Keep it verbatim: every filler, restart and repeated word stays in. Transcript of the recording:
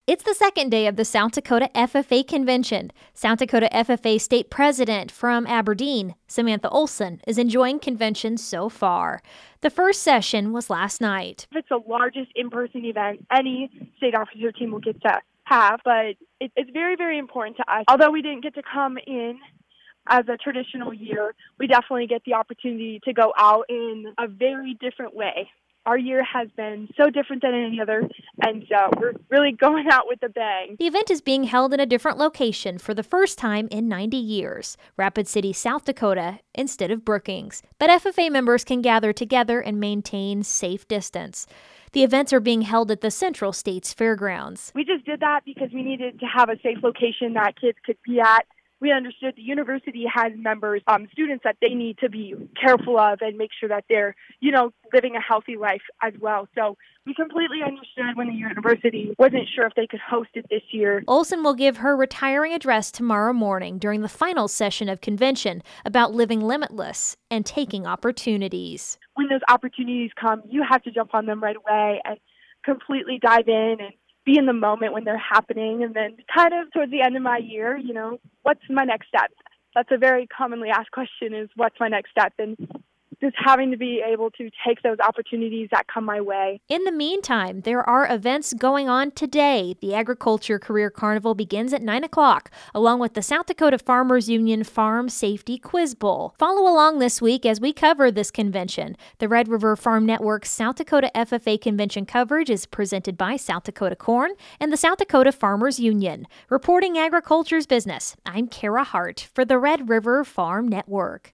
It's the second day of the South Dakota F F A Convention. South Dakota F F A State President from Aberdeen, Samantha Olson, is enjoying convention so far. The first session was last night. It's the largest in-person event any state officer team will get to have, but it, it's very, very important to us. Although we didn't get to come in as a traditional year, we definitely get the opportunity to go out in a very different way. Our year has been so different than any other, and so we're really going out with a bang. The event is being held in a different location for the first time in ninety years, Rapid City, South Dakota, instead of Brookings. But F F A members can gather together and maintain safe distance. The events are being held at the Central States Fairgrounds. We just did that because we needed to have a safe location that kids could be at. We understood the university has members, um, students that they need to be careful of and make sure that they're, you know, living a healthy life as well. So we completely understood when the university wasn't sure if they could host it this year. Olson will give her retiring address tomorrow morning during the final session of convention about living limitless and taking opportunities. When those opportunities come, you have to jump on them right away and completely dive in and be in the moment when they're happening. And then kind of towards the end of my year, you know, what's my next step? That's a very commonly asked question, is what's my next step? And just having to be able to take those opportunities that come my way. In the meantime, there are events going on today. The Agriculture Career Carnival begins at nine o'clock, along with the South Dakota Farmers Union Farm Safety Quiz Bowl. Follow along this week as we cover this convention. The Red River Farm Network's South Dakota F F A Convention coverage is presented by South Dakota Corn and the South Dakota Farmers Union. Reporting agriculture's business, I'm Kara Hart for the Red River Farm Network.